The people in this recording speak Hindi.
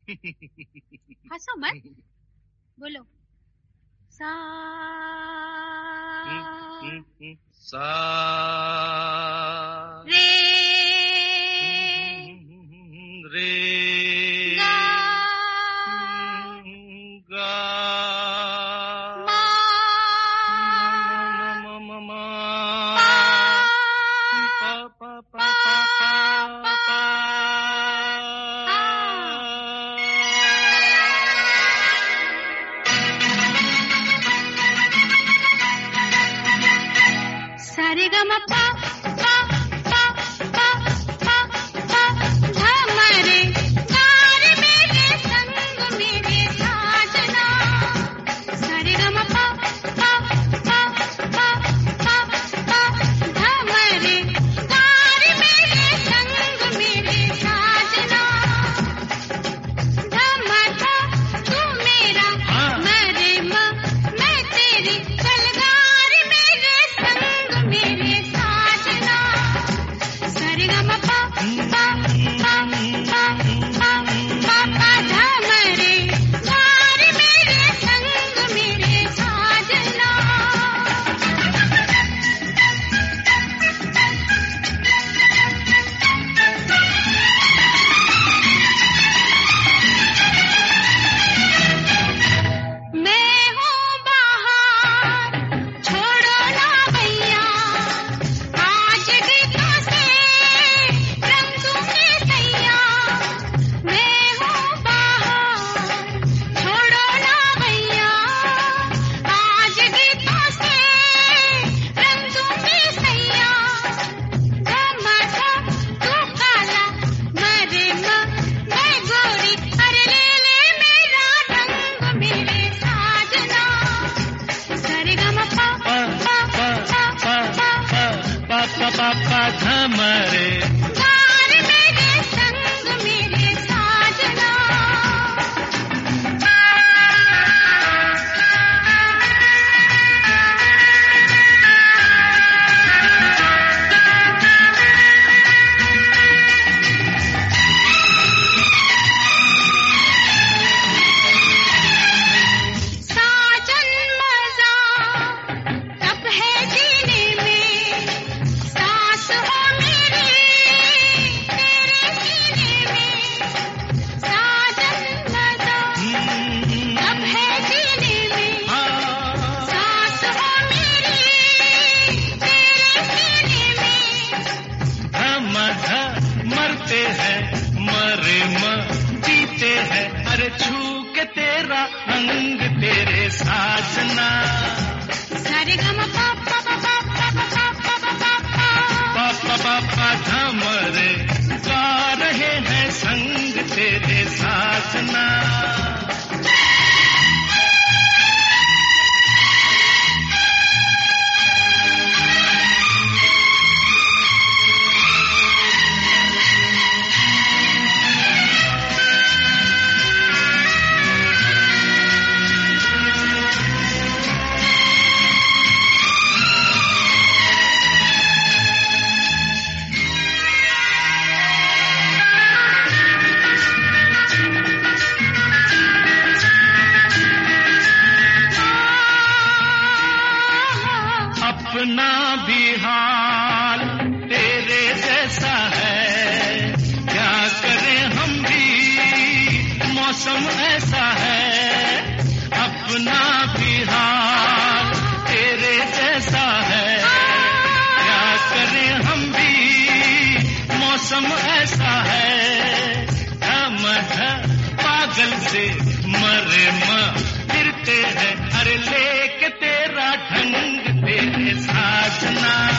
हंसो मत, बोलो सा सा रे रे गा गा मा मा पा पा पा पा पा सारे गा मा पा पा पा पा पा पा धा मरे गार मेरे संग मेरे साजना। सारे गा मा पा पा पा पा पा पा धा मरे गार मेरे संग मेरे साजना। धा मा धा तू मेरा मरे मा मैं तेरी चलगार मेरे संग मेरे साजना। सारे गा मा पा पा पा पा पा पा पा धा मरे गार मेरे संग मेरे साजना। मैं हूँ बाहर छोड़ो ना भैया, आज गीतों से रंग दूंगी सैया। मैं हूँ बाहर छोड़ो ना भैया, आज गीतों से रंग दूंगी सैया। गा धा तू काला मरे मा मैं गोरी, अरे ले ले मेरा रंग मेरे साजना। सारे गा मा पा पा पा पा पा पा पा पा धा मरे गार मेरे संग मेरे साजना। साजन मजा तब है जीने में, सांस हो मेरी तेरे सीने में। साजन मजा तब है जीने में, सांस हो मेरी तेरे सीने में। हम मरते हैं मरे म जीते हैं, अरे छू के तेरा अंग तेरे साजना। सारे गा मा पा पा पा पा पा पा पा पा पा पा पा पा पा धा मरे गा रहे हैं संग तेरे साजना। अपना भी हाल तेरे जैसा है, क्या करें हम भी मौसम ऐसा है। अपना भी हाल तेरे जैसा है, क्या करें हम भी मौसम ऐसा है। हम पागल से मरे म फिरते हैं, अरे लेके तेरा ढंग तेरे साजना।